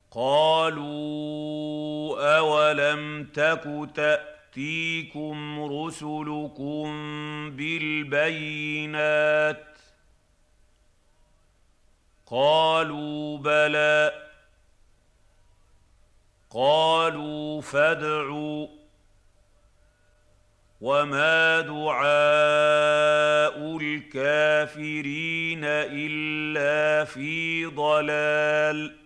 قَالُوا أَوَلَمْ تَكُ تَأْتِيكُمْ رُسُلُكُم بِالْبَيِّنَاتِ ۖ قَالُوا بَلَىٰ ۚ قَالُوا فَادْعُوا ۗ وَمَا دُعَاءُ الْكَافِرِينَ إِلَّا فِي ضَلَالٍ